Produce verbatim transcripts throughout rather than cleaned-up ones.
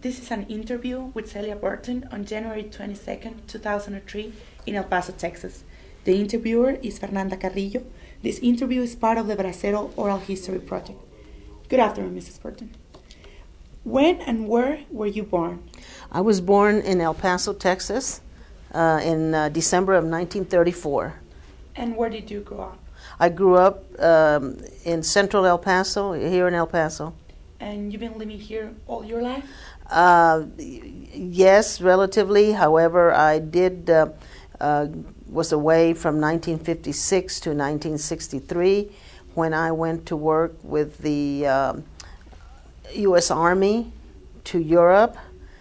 This is an interview with Celia Burton on January twenty-second, two thousand three in El Paso, Texas. The interviewer is Fernanda Carrillo. This interview is part of the Bracero Oral History Project. Good afternoon, Missus Burton. When and where were you born? I was born in El Paso, Texas, uh, in uh, December of nineteen thirty-four. And where did you grow up? I grew up um, in central El Paso, here in El Paso. And you've been living here all your life? Uh, yes, relatively. However, I did uh, uh, was away from nineteen fifty-six to nineteen sixty-three when I went to work with the um, U S Army to Europe,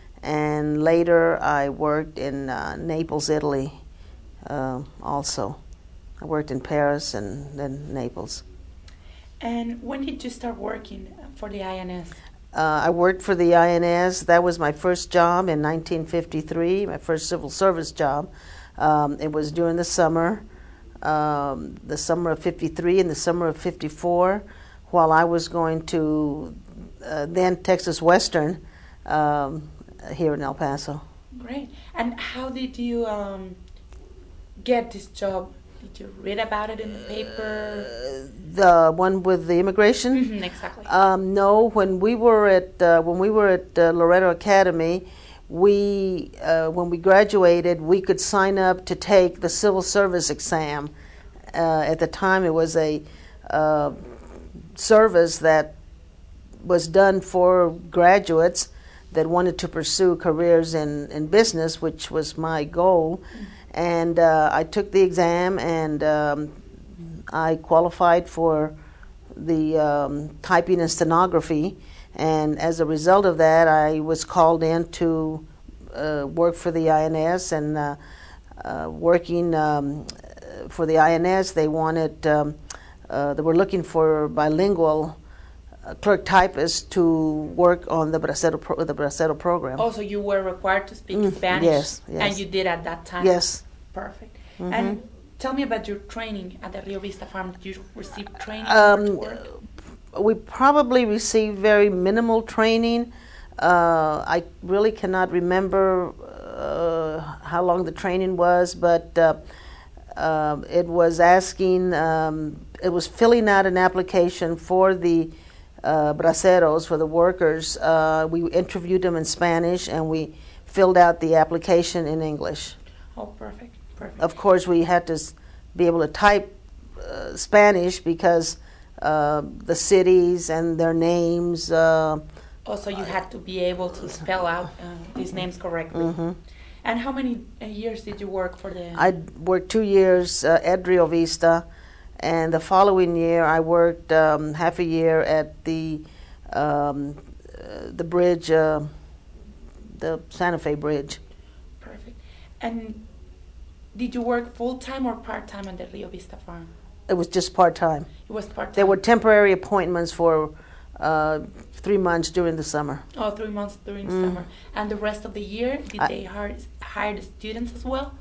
and later I worked in uh, Naples, Italy. Uh, also, I worked in Paris and then Naples. And when did you start working for the I N S? Uh, I worked for the I N S. That was my first job in nineteen fifty-three, my first civil service job. Um, it was during the summer, um, the summer of fifty-three and the summer of fifty-four, while I was going to uh, then Texas Western um, here in El Paso. Great. And how did you um, get this job? Did you read about it in the paper? Uh, the one with the immigration? Mm-hmm, exactly. Um, no, when we were at uh, when we were at uh, Loretto Academy, we uh, when we graduated, we could sign up to take the civil service exam. Uh, at the time, it was a uh, service that was done for graduates that wanted to pursue careers in, in business, which was my goal. Mm-hmm. And uh, I took the exam, and um, I qualified for the um, typing and stenography. And as a result of that, I was called in to uh, work for the I N S. And uh, uh, working um, for the I N S, they wanted, um, uh, they were looking for bilingual uh, clerk typists to work on the Bracero, pro- the Bracero program. Also, you were required to speak Mm, Spanish? yes, yes. And you did at that time? Yes. Perfect. Mm-hmm. And tell me about your training at the Rio Vista Farm. Did you receive training Um, to work? We probably received very minimal training. Uh, I really cannot remember uh, how long the training was, but uh, uh, it was asking, um, it was filling out an application for the uh, braceros, for the workers. Uh, we interviewed them in Spanish, and we filled out the application in English. Oh, perfect. Perfect. Of course, we had to s- be able to type uh, Spanish because uh, the cities and their names. Uh, Also, you had to be able to spell out uh, these names correctly. Mm-hmm. And how many uh, years did you work for the... I worked two years uh, at Rio Vista, and the following year I worked um, half a year at the um, uh, the bridge, uh, the Santa Fe Bridge. Perfect. And did you work full-time or part-time at the Rio Vista Farm? It was just part-time. It was part-time? There were temporary appointments for uh, three months during the summer. Oh, three months during Mm. summer. And the rest of the year, did I, they hire, hire the students as well?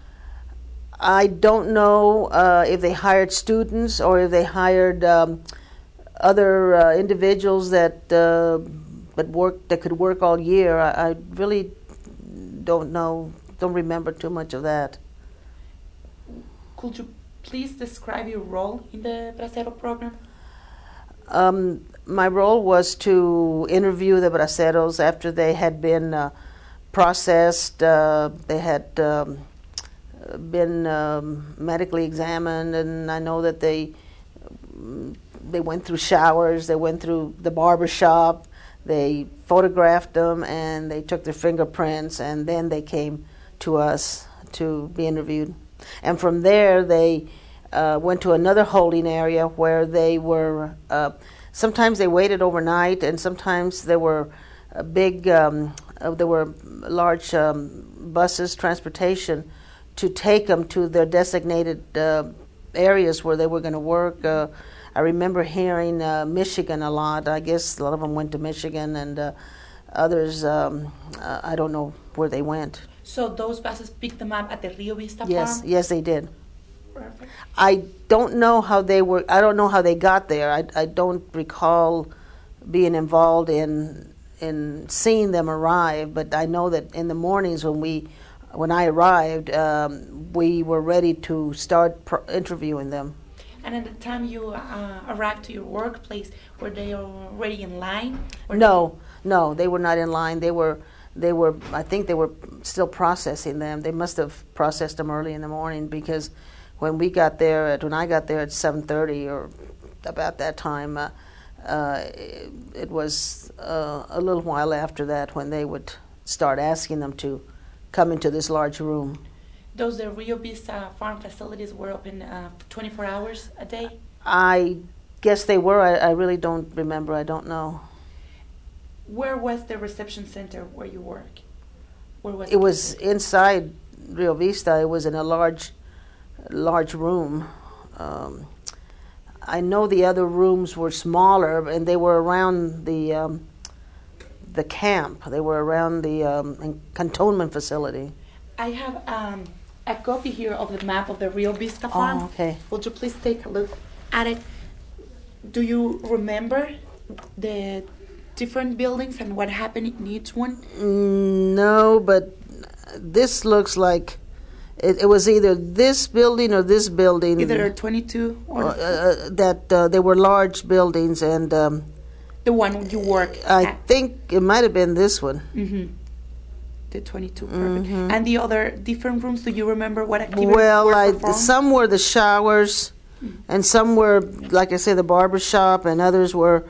I don't know uh, if they hired students or if they hired um, other uh, individuals that uh, but work that could work all year. I, I really don't know, don't remember too much of that. Could you please describe your role in the Bracero program? Um, my role was to interview the braceros after they had been uh, processed. Uh, they had um, been um, medically examined, and I know that they they went through showers, they went through the barber shop, they photographed them, and they took their fingerprints, and then they came to us to be interviewed. And from there, they uh, went to another holding area where they were, uh, sometimes they waited overnight, and sometimes there were a big, um, uh, there were large um, buses, transportation, to take them to their designated uh, areas where they were going to work. Uh, I remember hearing uh, Michigan a lot. I guess a lot of them went to Michigan, and uh, others, um, uh, I don't know where they went. So those buses picked them up at the Rio Vista Yes, Farm? yes, they did. Perfect. I don't know how they were. I don't know how they got there. I, I don't recall being involved in in seeing them arrive, but I know that in the mornings when we when I arrived, um, we were ready to start pr- interviewing them. And at the time you uh, arrived to your workplace, were they already in line? Or No, no, they were not in line. They were, they were. I think they were still processing them. They must have processed them early in the morning, because when we got there, at, when I got there at seven thirty or about that time, uh, uh, it, it was uh, a little while after that when they would start asking them to come into this large room. Those the Rio Vista farm facilities were open uh, twenty-four hours a day? I guess they were. I, I really don't remember. I don't know. Where was the reception center where you work? Where was it? It was inside Rio Vista. It was in a large, large room. Um, I know the other rooms were smaller, and they were around the um, the camp. They were around the um, cantonment facility. I have um, a copy here of the map of the Rio Vista farm. Oh, okay. Would you please take a look at it? Do you remember the different buildings and what happened in each one? Mm, no, but this looks like it, it was either this building or this building. Either twenty-two or uh, uh, that uh, they were large buildings, and um, the one you work I at. think it might have been this one. Mm-hmm. The twenty-two, perfect. Mm-hmm. And the other different rooms, do you remember what activities well, were I, performed? some were the showers, mm-hmm. and some were, like I say, the barber shop, and others were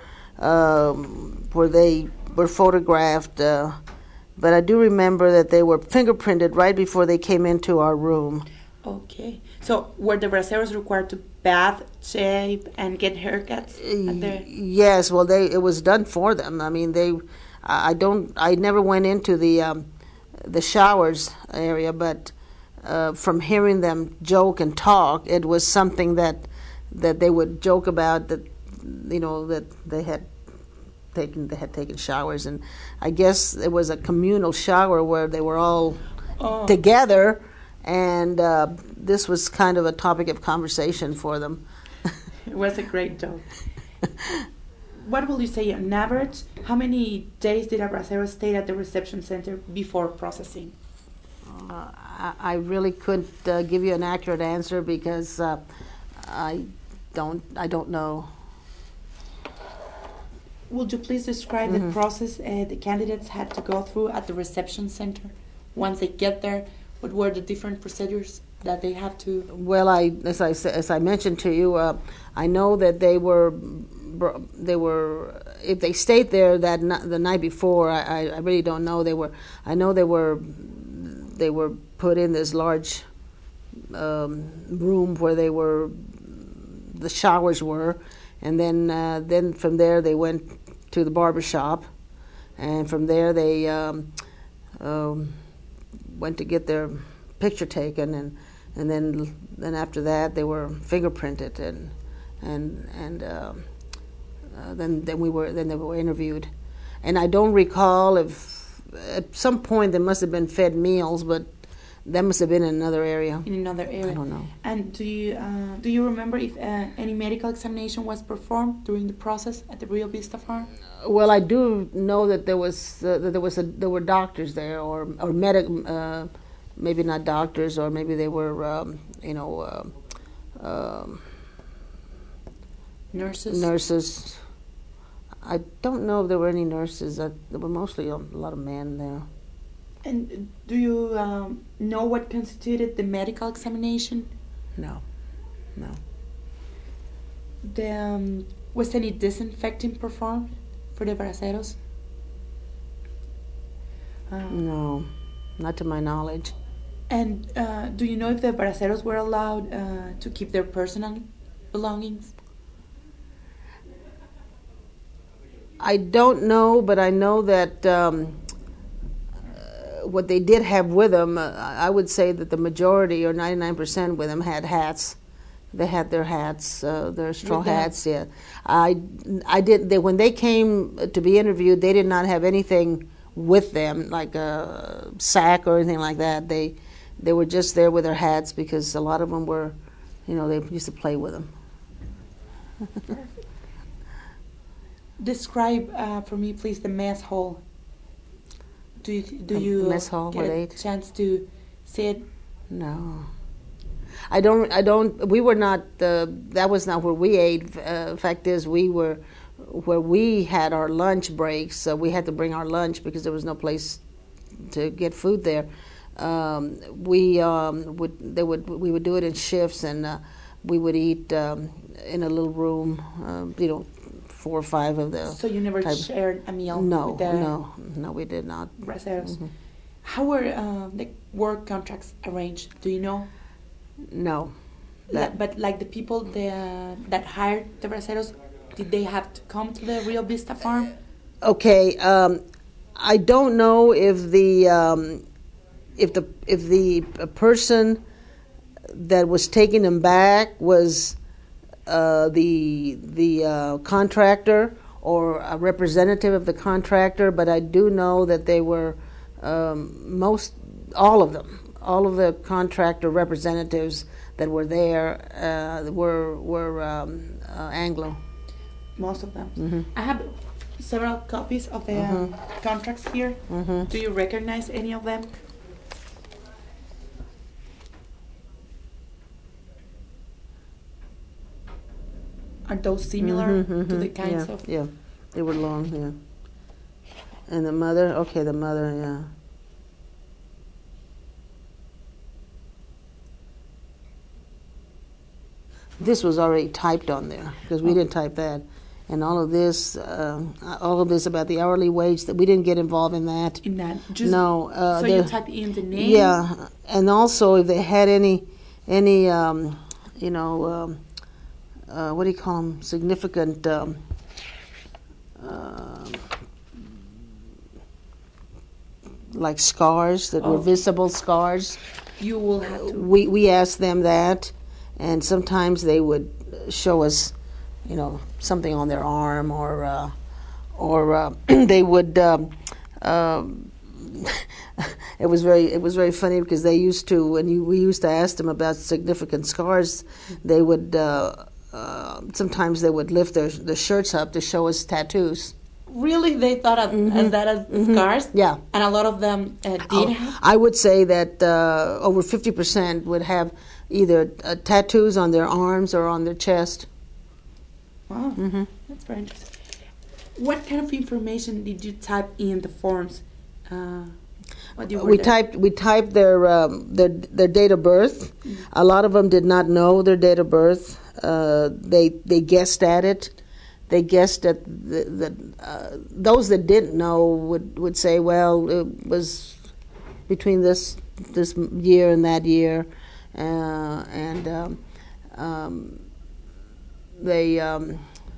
um, where they were photographed. Uh, but I do remember that they were fingerprinted right before they came into our room. Okay. So were the braceros required to bath, shave, and get haircuts? At their yes. Well, they it was done for them. I mean, they. I don't. I never went into the um, the showers area, but uh, from hearing them joke and talk, it was something that that they would joke about. That you know that they had taken they had taken showers, and I guess it was a communal shower where they were all oh. together. And uh, this was kind of a topic of conversation for them. It was a great joke. What will you say on average? How many days did a bracero stay at the reception center before processing? Uh, I, I really couldn't uh, give you an accurate answer because uh, I don't I don't know. Would you please describe mm-hmm. the process uh, the candidates had to go through at the reception center once they get there? What were the different procedures that they have to? Well, I as I as I mentioned to you, uh, I know that they were they were if they stayed there that n- the night before. I, I really don't know. They were I know they were they were put in this large um, room where they were the showers were, and then uh, then from there they went to the barber shop, and from there they. Um, um, went to get their picture taken, and and then then after that they were fingerprinted, and and and uh, uh, then then we were then they were interviewed, and I don't recall if at some point they must have been fed meals, but that must have been in another area. In another area. I don't know. And do you uh, do you remember if uh, any medical examination was performed during the process at the Rio Vista farm? Well, I do know that there was uh, that there was a, there were doctors there, or or medic, uh, maybe not doctors, or maybe they were um, you know uh, um, nurses. Nurses. I don't know if there were any nurses. Uh, there were mostly a, a lot of men there. And do you um, know what constituted the medical examination? No, no. The, um, was any disinfecting performed for the braceros? Um, no, not to my knowledge. And uh, do you know if the braceros were allowed uh, to keep their personal belongings? I don't know, but I know that um, uh, what they did have with them, uh, I would say that the majority, or ninety-nine percent with them, had hats. They had their hats, uh, their straw hats. Yeah, I, I did. They, when they came to be interviewed, they did not have anything with them, like a sack or anything like that. They, they were just there with their hats because a lot of them were, you know, they used to play with them. Describe uh, for me, please, the mess hall Do you, do Um, you mess hall get with a eight. chance to see it? No. I don't. I don't. We were not. Uh, that was not where we ate. Uh, fact is, we were where we had our lunch breaks. So we had to bring our lunch because there was no place to get food there. Um, we um, would. They would. We would do it in shifts, and uh, we would eat um, in a little room. Uh, you know, four or five of the. So you never type. shared a meal? No. With the No. No. We did not. braceros. Mhm. How were uh, the work contracts arranged? Do you know? No. Like, but like the people the, that hired the braceros, did they have to come to the Rio Vista farm? Okay, um, I don't know if the um, if the if the person that was taking them back was uh, the the uh, contractor or a representative of the contractor, but I do know that they were um, most all of them, all of the contractor representatives that were there uh, were were um, uh, Anglo. Most of them. Mm-hmm. I have several copies of the Mhm. um, contracts here. Mm-hmm. Do you recognize any of them? Are those similar Mhm, to mhm. the kinds yeah, of? yeah, they were long, yeah. And the mother, okay, the mother, yeah. This was already typed on there because we Oh. didn't type that, and all of this, uh, all of this about the hourly wage that we didn't get involved in that. In that, just No, uh, so you the- type in the name. Yeah, and also if they had any, any, um, you know, um, uh, what do you call them? Significant. Um, um like scars that were Oh. visible scars. You will have to. We we asked them that, and sometimes they would show us, you know, something on their arm, or uh, or uh, they would. Um, um, it was very it was very funny because they used to, when you, we used to ask them about significant scars, they would uh, uh, sometimes they would lift their the shirts up to show us tattoos. Really, they thought of Mhm. as that as Mhm. scars. Yeah. And a lot of them uh, did Oh, have. I would say that uh, over fifty percent would have either uh, tattoos on their arms or on their chest. Wow, Mhm. that's very interesting. What kind of information did you type in the forms? Uh, what you were We there? typed we typed their um, their their date of birth. A lot of them did not know their date of birth. Uh, they they guessed at it. They guessed at the, the uh, those that didn't know would, would say, well, it was between this this year and that year, uh, and um, um, they um,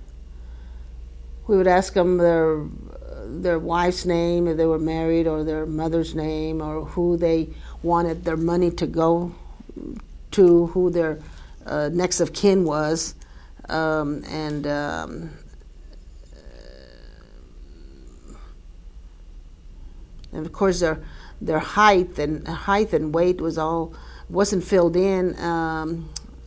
we would ask them their their wife's name if they were married, or their mother's name, or who they wanted their money to go to, who their uh, next of kin was, um, and um, and of course their their height and height and weight was all wasn't filled in, um,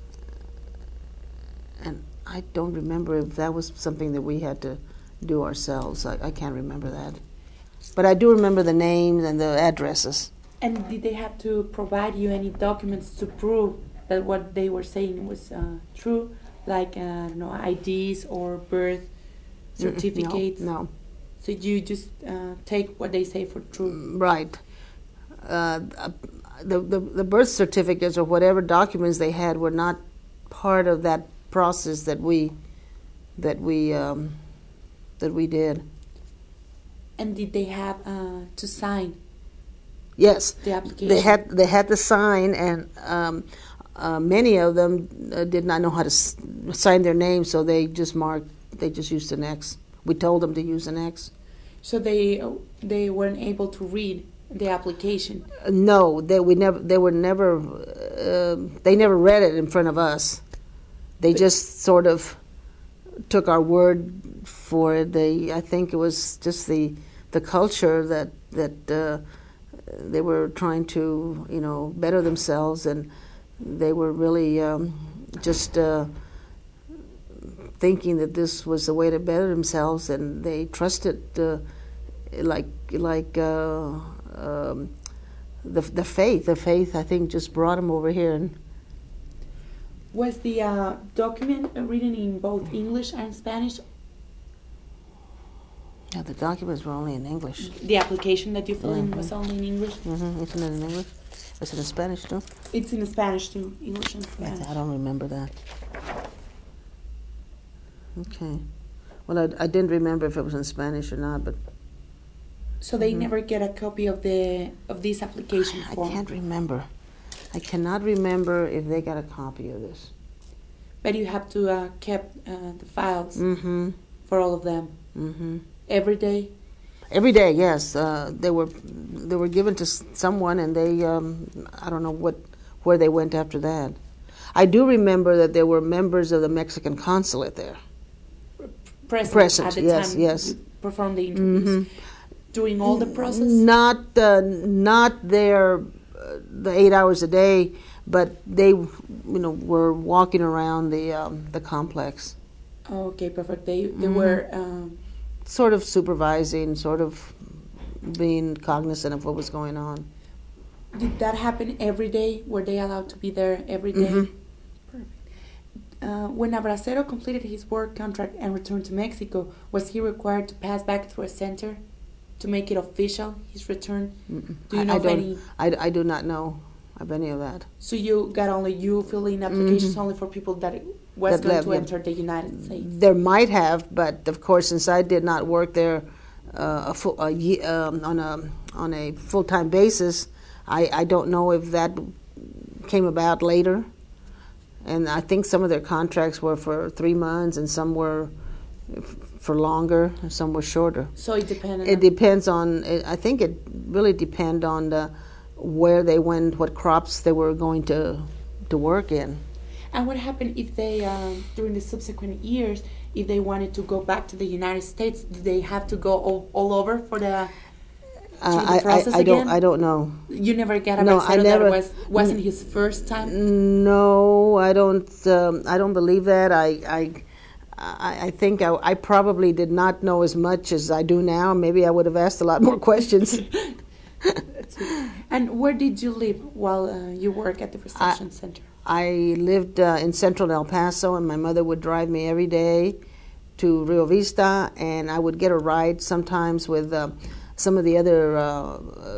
and I don't remember if that was something that we had to do ourselves. I, I can't remember that, but I do remember the names and the addresses. And did they have to provide you any documents to prove that what they were saying was uh, true, like uh, I don't know, I Ds or birth certificates? No, no. So you just uh, take what they say for true. Right. Uh, the, the the birth certificates or whatever documents they had were not part of that process that we that we um, that we did. And did they have uh, to sign Yes, the application? they had they had to sign, and um, uh, many of them uh, did not know how to s- sign their name, so they just marked. They just used an X. We told them to use an X. So they uh, they weren't able to read the application. Uh, no, they we never. They were never. Uh, they never read it in front of us. They But- just sort of took our word for it. They, I think it was just the the culture that that uh, they were trying to, you know, better themselves, and they were really um, just uh, thinking that this was the way to better themselves, and they trusted uh, like like uh, um, the the faith. The faith, I think, just brought him over here. And was the uh, document written in both English and Spanish? Yeah, the documents were only in English. The application that you filled Mm-hmm. in was only in English? Mm-hmm. Isn't it in English? Is it in Spanish too? It's in Spanish too, English and Spanish. I don't remember that. Okay. Well, I, I didn't remember if it was in Spanish or not, but So they Mhm. never get a copy of the of this application I form. can't remember. I cannot remember if they got a copy of this. But you have to uh, kept uh, the files Mm-hmm. for all of them Mm-hmm. every day. Every day, yes. Uh, they were they were given to s- someone, and they um, I don't know what where they went after that. I do remember that there were members of the Mexican consulate there. Present, Present, at the yes, time yes. you performed the interviews. Mhm. During all the process? Not uh, not there uh, the eight hours a day, but they you know were walking around the um, the complex, Oh, okay, perfect. They they Mhm. were um, sort of supervising, sort of being cognizant of what was going on. did that happen every day? Were they allowed to be there every day? Mhm. Perfect. Uh, when Abracero completed his work contract and returned to Mexico, was he required to pass back through a center to make it official, his return? Mm-mm. Do you I, know I of don't. any? I, I do not know of any of that. So you got only you filling applications Mhm. only for people that was That going left, to yeah. enter the United States. There might have, but of course, since I did not work there uh, a full, a ye- um, on a on a full time basis, I, I don't know if that came about later. And I think some of their contracts were for three months, and some were f- for longer, and some were shorter. So it depended. It on, depends on. It, I think it really depend on the, where they went, what crops they were going to to work in. And what happened if they, um, during the subsequent years, if they wanted to go back to the United States, did they have to go all, all over for the? Uh, Through the I, I, process I don't. again? I don't know. You never got a No, Bracero I never- that was wasn't his first time. No, I don't. Um, I don't believe that. I, I, I I think I, I probably did not know as much as I do now. Maybe I would have asked a lot more questions. And where did you live while uh, you work at the reception center? I lived uh, in central El Paso, and my mother would drive me every day to Rio Vista, and I would get a ride sometimes with uh, some of the other uh, uh,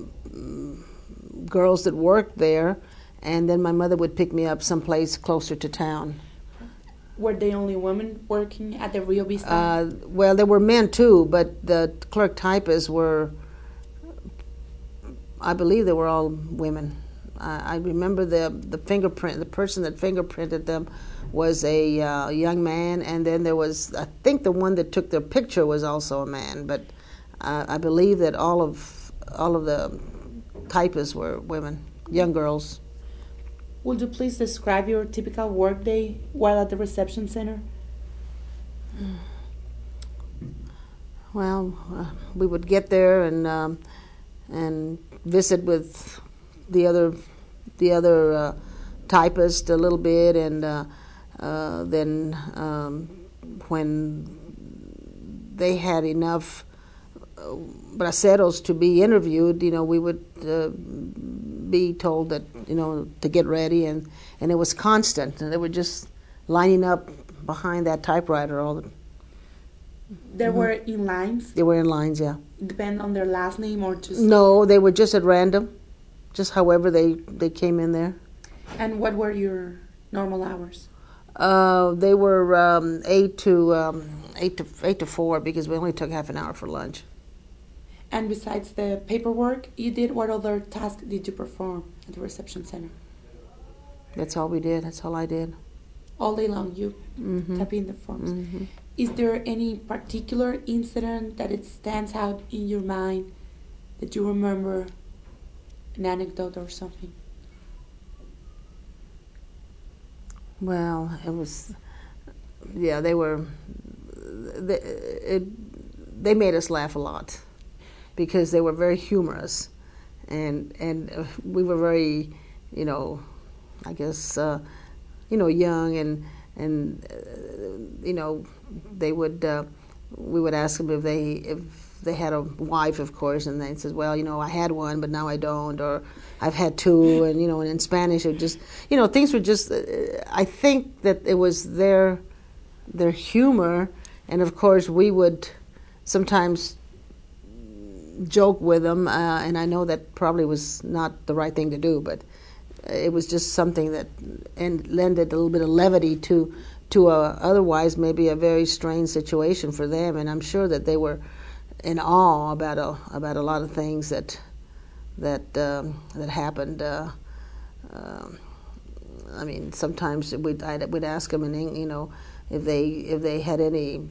girls that worked there, and then my mother would pick me up someplace closer to town. Were they only women working at the Rio Vista? Uh, well, there were men too, but the clerk typists were, I believe they were all women. I, I remember the the fingerprint, the person that fingerprinted them was a uh, young man, and then there was, I think the one that took their picture was also a man, but uh, I believe that all of all of the typists were women, young girls. Would you please describe your typical workday while at the reception center? Well, uh, we would get there and um, and visit with the other the other uh, typist a little bit, and uh, uh, then um, when they had enough uh, braceros to be interviewed, you know, we would uh, be told that, you know, to get ready, and, and it was constant, and they were just lining up behind that typewriter all the They Mhm. were in lines, They were in lines, yeah. depend on their last name or just. No, they were just at random, just however they, they came in there. And what were your normal hours? Uh, they were um, eight to um, eight to eight to four because we only took half an hour for lunch. And besides the paperwork you did, what other tasks did you perform at the reception center? That's all we did. That's all I did. All day long, you Mm-hmm. type in the forms. Mm-hmm. Is there any particular incident that it stands out in your mind that you remember, an anecdote or something? Well, it was, yeah, they were, they, it, they made us laugh a lot because they were very humorous, and and uh, we were very, you know, I guess, uh, you know, young, and and uh, you know, they would, uh, we would ask them if they if they had a wife, of course, and they said, well, you know, I had one, but now I don't, or I've had two, and, you know, and in Spanish, it just, you know, things were just, uh, I think that it was their, their humor, and of course we would sometimes joke with them, uh, and I know that probably was not the right thing to do, but it was just something that and lended a little bit of levity to to a, otherwise maybe a very strange situation for them, and I'm sure that they were in awe about a about a lot of things that that um, that happened. Uh, uh, I mean, sometimes we'd I'd, we'd ask them, and you know, if they if they had any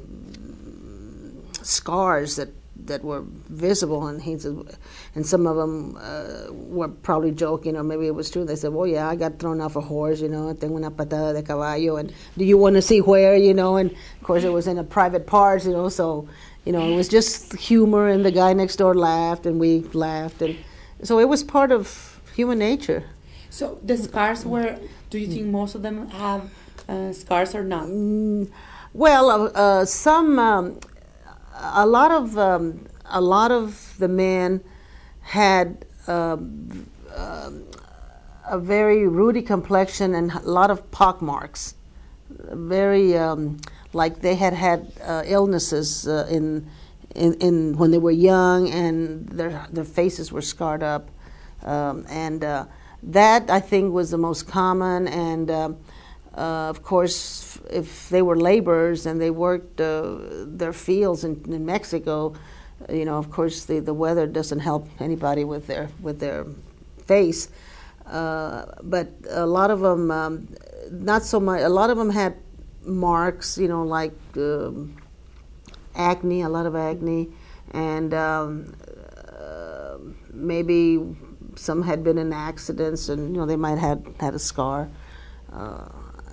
scars that. that were visible, and he said, and some of them uh, were probably joking, or maybe it was true. They said, "Well, yeah, I got thrown off a horse, you know. Tengo una patada de caballo, and do you want to see where, you know?" And of course, it was in a private part, you know. So, you know, it was just humor, and the guy next door laughed, and we laughed, and so it was part of human nature. So the scars were. Do you think most of them have uh, scars or not? Mm, well, uh, uh, some. Um, A lot of um, a lot of the men had uh, uh, a very ruddy complexion and a lot of pock marks, very um, like they had had uh, illnesses uh, in, in in when they were young, and their their faces were scarred up, um, and uh, that I think was the most common. And um, uh, of course, if they were laborers and they worked uh, their fields in, in Mexico, you know, of course, the, the weather doesn't help anybody with their with their face. Uh, but a lot of them, um, not so much. A lot of them had marks, you know, like um, acne, a lot of acne, and um, uh, maybe some had been in accidents, and you know, they might have had a scar. Uh,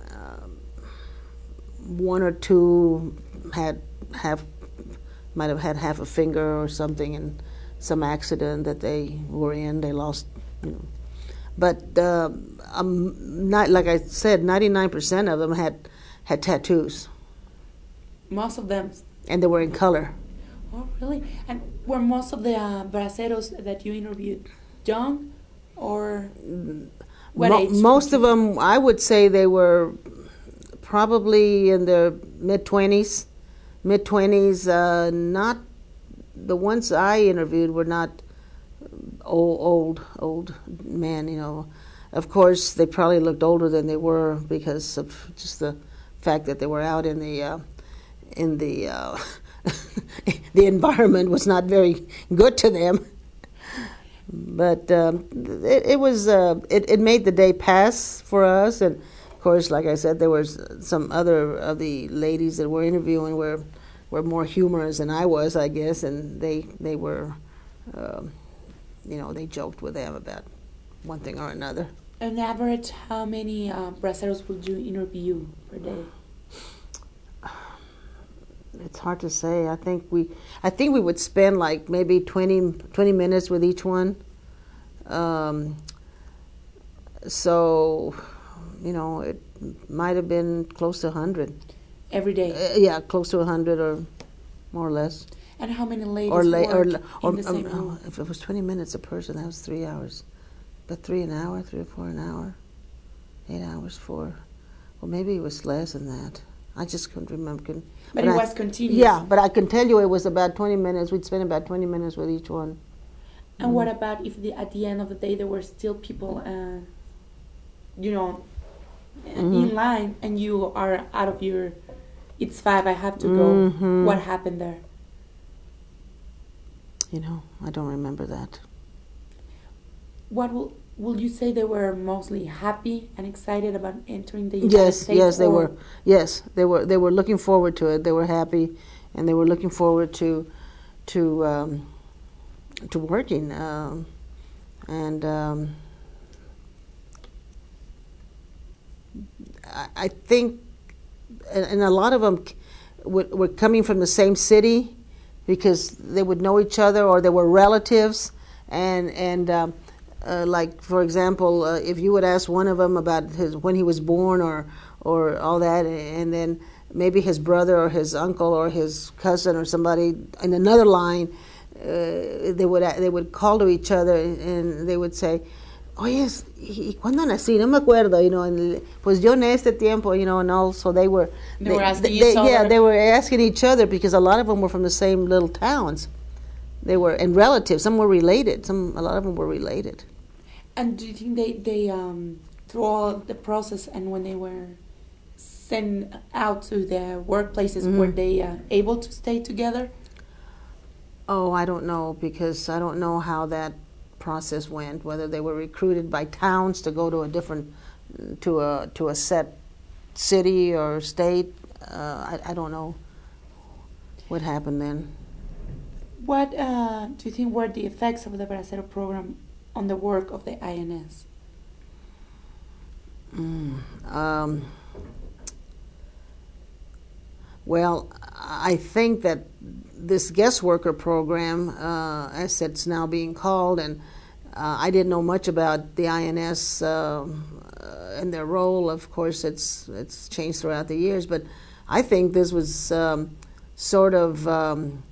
One or two had half, might have had half a finger or something in some accident that they were in. They lost, you know. But uh, um, not like I said, ninety-nine percent of them had had tattoos. Most of them. And they were in color. Oh, really? And were most of the uh, braceros that you interviewed young, or what Mo- age? Most of them, I would say, they were probably in their mid-twenties. Mid-twenties, uh, not, the ones I interviewed were not old, old, old men, you know. Of course, they probably looked older than they were because of just the fact that they were out in the, uh, in the, uh, the environment was not very good to them. But um, it, it was, uh, it, it made the day pass for us. And of course, like I said, there was some other of the ladies that were interviewing were were more humorous than I was, I guess, and they they were, uh, you know, they joked with them about one thing or another. On average, how many uh, braceros would you interview per day? It's hard to say. I think we I think we would spend like maybe twenty, twenty minutes with each one. Um, so. You know, it might have been close to a hundred. Every day? Uh, yeah, close to a hundred or more or less. And how many ladies or la- work or, or, in the same um, room? If it was twenty minutes a person, that was three hours. But three an hour, three or four an hour, eight hours, four. Well, maybe it was less than that. I just couldn't remember. Couldn't, but, but it I, was continuous. Yeah, but I can tell you it was about twenty minutes. We'd spend about twenty minutes with each one. And mm-hmm. What about if the, at the end of the day there were still people, uh, you know, mm-hmm. in line, and you are out of your, it's five, I have to go. Mm-hmm. What happened there? You know, I don't remember that. What will will you say they were mostly happy and excited about entering the United yes, States? Yes, yes, they were. Yes, they were. They were looking forward to it. They were happy, and they were looking forward to, to, um, to working, um, and. Um, I think, and a lot of them were coming from the same city because they would know each other or they were relatives. And and um, uh, like, for example, uh, if you would ask one of them about his when he was born or or all that, and then maybe his brother or his uncle or his cousin or somebody in another line uh, they would they would call to each other and they would say, oye, ¿y cuándo nací? No me acuerdo, you know, and, pues yo en este tiempo, you know, and also they were, they, they were asking they, each other. Yeah, they were asking each other because a lot of them were from the same little towns. They were, and relatives, some were related, some, a lot of them were related. And do you think they, they um, through all the process and when they were sent out to their workplaces, mm-hmm. were they uh, able to stay together? Oh, I don't know, because I don't know how that process went, whether they were recruited by towns to go to a different, to a to a set city or state. Uh, I, I don't know what happened then. What uh, do you think were the effects of the Bracero program on the work of the I N S? Mm, um, well, I think that this guest worker program, uh, as it's now being called, and uh, I didn't know much about the I N S uh, uh, and their role. Of course, it's it's changed throughout the years, but I think this was um, sort of um,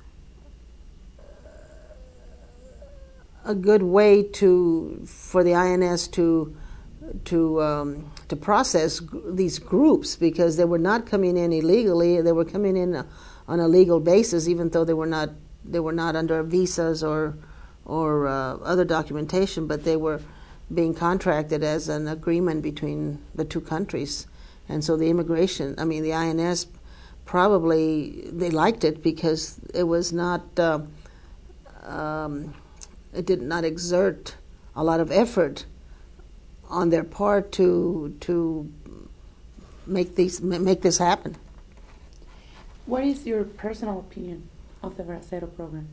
a good way to for the I N S to to um, to process g- these groups, because they were not coming in illegally; they were coming in Uh, on a legal basis, even though they were not they were not under visas or or uh, other documentation, but they were being contracted as an agreement between the two countries. And so the immigration, I mean the I N S, probably they liked it because it was not uh, um, it did not exert a lot of effort on their part to to make these make this happen. What is your personal opinion of the Bracero program?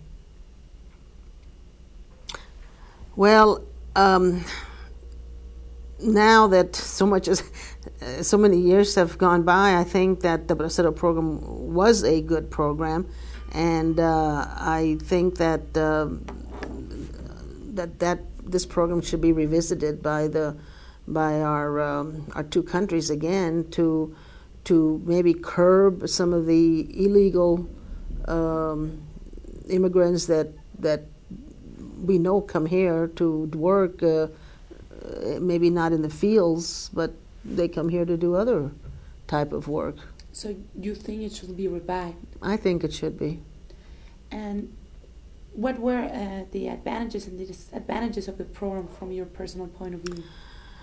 Well, um, now that so much is, uh, so many years have gone by, I think that the Bracero program was a good program, and uh, I think that uh, that that this program should be revisited by the by our um, our two countries again to. to maybe curb some of the illegal um, immigrants that that we know come here to work, uh, maybe not in the fields, but they come here to do other type of work. So you think it should be revived? I think it should be. And what were uh, the advantages and the disadvantages of the program from your personal point of view?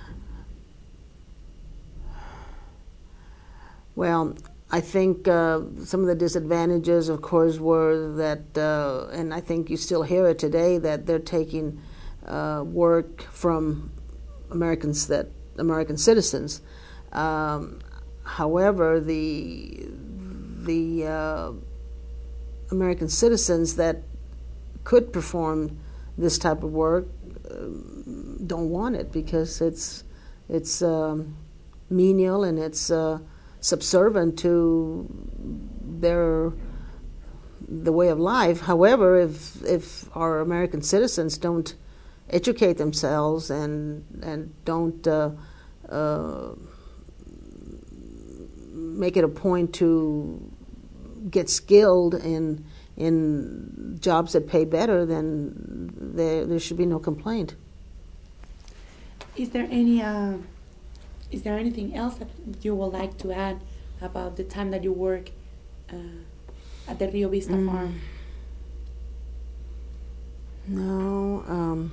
Well, I think uh, some of the disadvantages, of course, were that, uh, and I think you still hear it today, that they're taking uh, work from Americans, that American citizens. Um, however, the the uh, American citizens that could perform this type of work uh, don't want it because it's it's um, menial and it's uh, subservient to their the way of life. However, if if our American citizens don't educate themselves and and don't uh, uh, make it a point to get skilled in in jobs that pay better, then there there should be no complaint. Is there any uh, is there anything else that you would like to add about the time that you work uh, at the Rio Vista mm. farm? No. Um,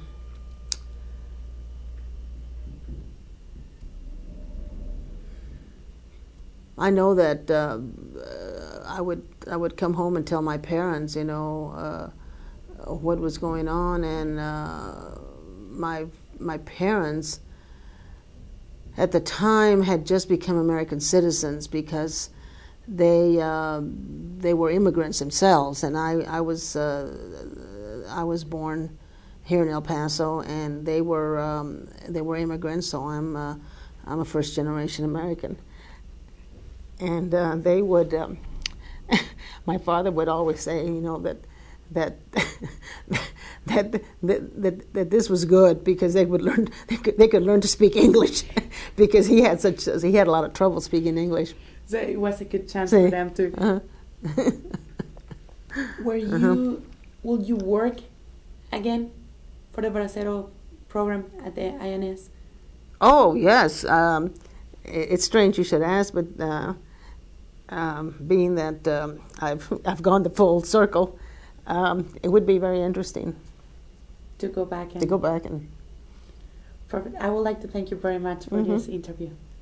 I know that uh, I would I would come home and tell my parents, you know, uh, what was going on, and uh, my my parents at the time had just become American citizens because they uh, they were immigrants themselves, and I I was uh, I was born here in El Paso, and they were um, they were immigrants, so I'm uh, I'm a first generation American. And uh, they would, um, my father would always say, you know, that that that, that that that this was good because they would learn, they could they could learn to speak English because he had such he had a lot of trouble speaking English. So it was a good chance sí. for them to. Uh-huh. Were you uh-huh. will you work again for the Bracero program at the I N S? Oh, yes. Um, it's strange you should ask, but uh, um, being that um, I've I've gone the full circle, um, it would be very interesting to go back and to go back and. Perfect. I would like to thank you very much for mm-hmm. this interview.